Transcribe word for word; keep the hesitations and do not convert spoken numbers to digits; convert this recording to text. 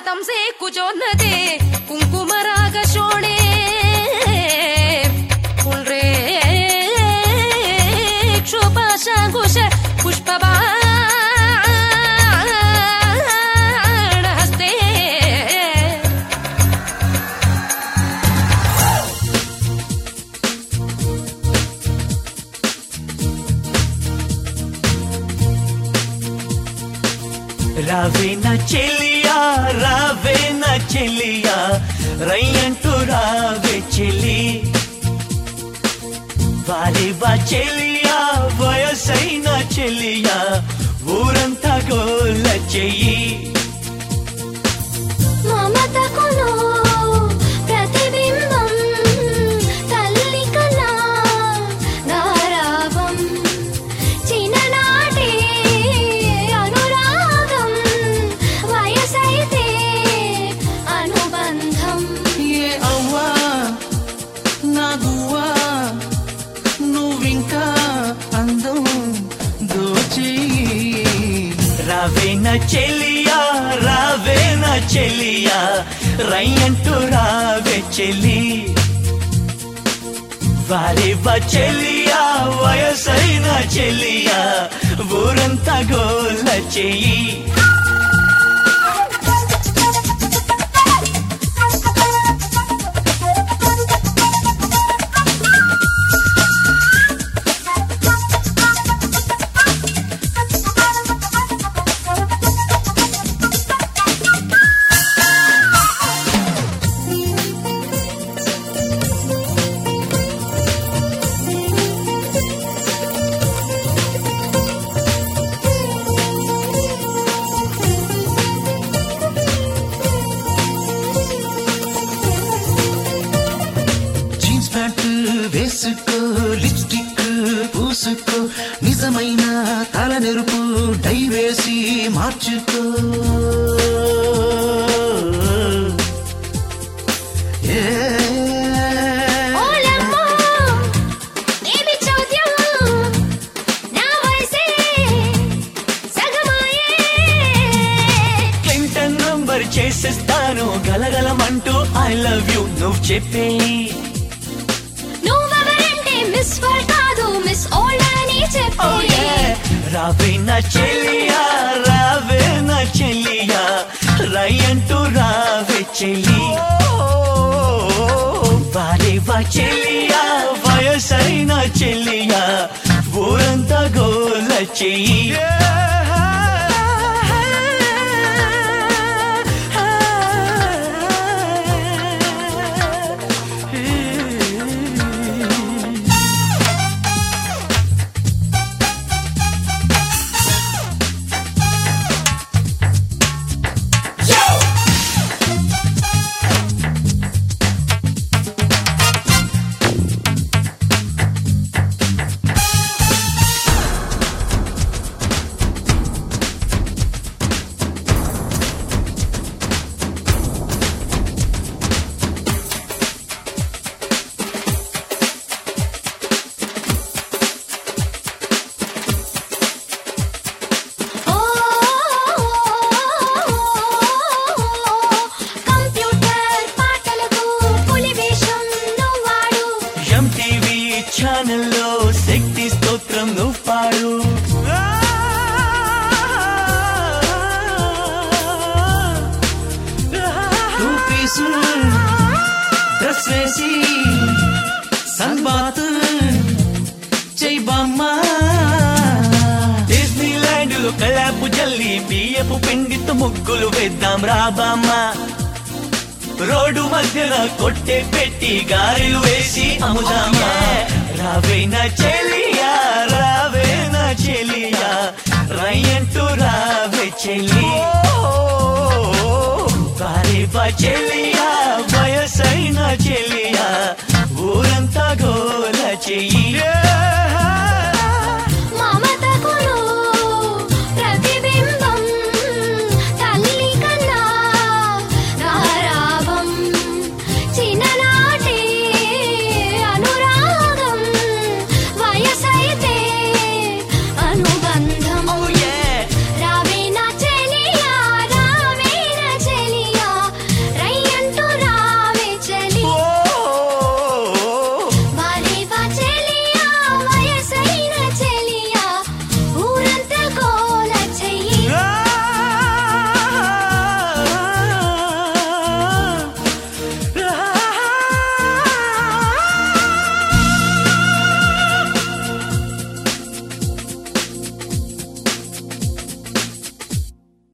तमसे कुजो नदे कुंकुमराग शोणे कुंड्रे क्षोपाशा घोष पुष्पबा రావే నా చెలియా రావే నా చెలియా రయ్యంటూ రావే చెలి వారే వా చెలియా వయసైన చెలియా ఊరంతా గోల చెయ్యి మమతకులో ప్రతిబింబం తల్లి కళా గారావం చిన్ననాటి అనురాగం వయసైతే అనుబంధం ఏ అవ్వా నా గువ్వా నువ్వింకా అందం దోచేయి రావే నా చెలియా రావే నా చెలియా రయ్యంటూ రావే చెలి వారే వా చెలియా వయసైన చెలియా ఊరంతా గోల చెయ్యి వేసుకో లిప్స్టిక్ పూసుకో నిజమైన తల నెరుపు డై వేసి మార్చుకో క్లింటన్ నంబర్ చేసేస్తాను గలగలమంటూ ఐ లవ్ యూ నువ్వు చెప్పే మిస్ వరల్డ్ కాదు మిస్ ఓల్డ్ అని చెప్పి రావే నా చెలియా రావే నా చెలియా రయ్యంటూ రావే చెలి వారే వా చెలియా వయసైన చెలియా ఊరంతా గోల చెయ్యి ఛానల్లో శక్తి స్తోత్రం నువ్వు పాడు టూ పీసు డ్రెస్ వేసి సన్ బాత్ చెయ్యి బామ్మ డిస్నీ ల్యాండ్ లో కళాపు జల్లి బియ్యపు పిండితో ముగ్గులు వేద్దాం రా బామ్మ రోడ్డు మధ్యన కొట్టే పెట్టి గారెలు వేసి అమ్ముదామా రావే నా చెలియా